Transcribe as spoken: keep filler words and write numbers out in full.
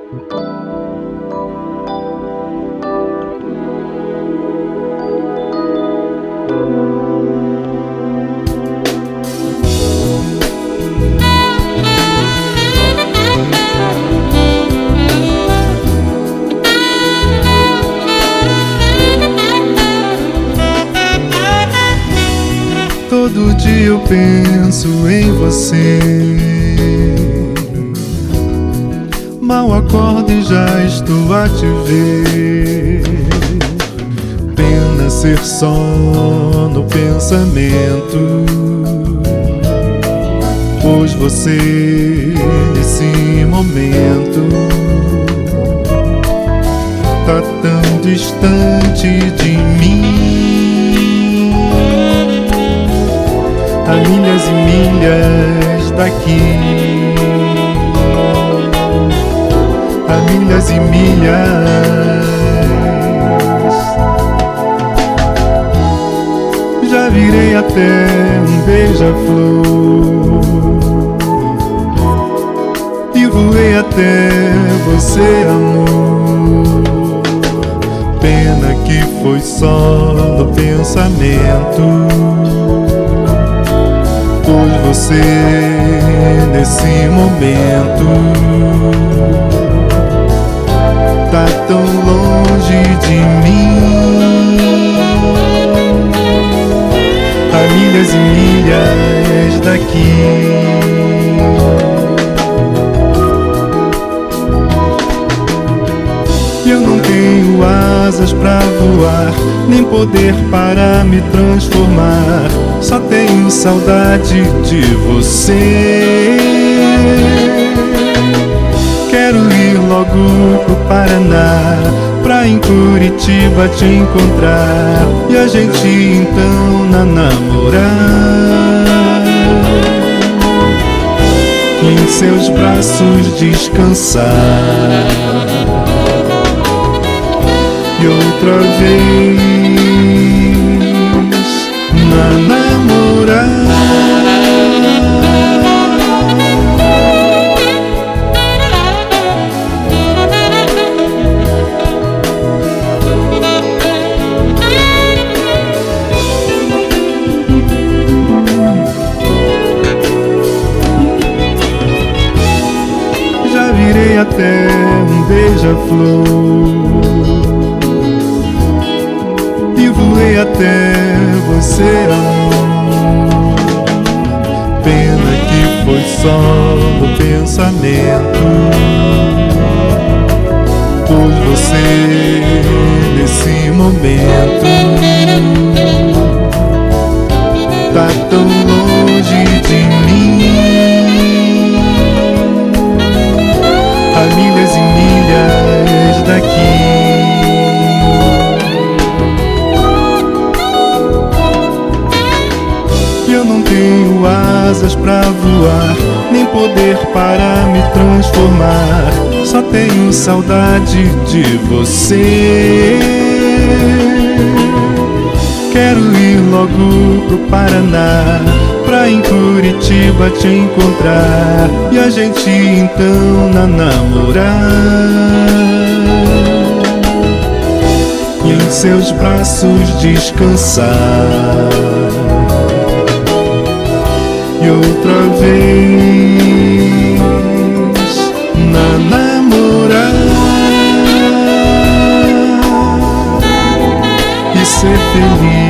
Todo dia eu penso em você. Mal acordo e já estou a te ver. Pena ser só no pensamento, pois você nesse momento tá tão distante de mim, a milhas e milhas daqui, a milhas e milhas. Já virei até um beija-flor e voei até você, amor. Pena que foi só no pensamento, pois você nesse momento tá tão longe de mim, a milhas e milhas daqui. Eu não tenho asas pra voar, nem poder para me transformar. Só tenho saudade de você. Quero ir logo pro Paraná, pra em Curitiba te encontrar e a gente então na namorar, em seus braços descansar e outra vez na namorar. Já virei até um beija-flor e voei até você, amor. Pena que foi só no pensamento, pois você nesse momento tá tão longe de mim, a milhas e milhas daqui. Eu não tenho asas pra voar, nem poder para me transformar. Só tenho saudade de você. Quero ir logo pro Paraná, pra em Curitiba te encontrar e a gente então na namorar, e em seus braços descansar e outra vez na namorar e ser feliz.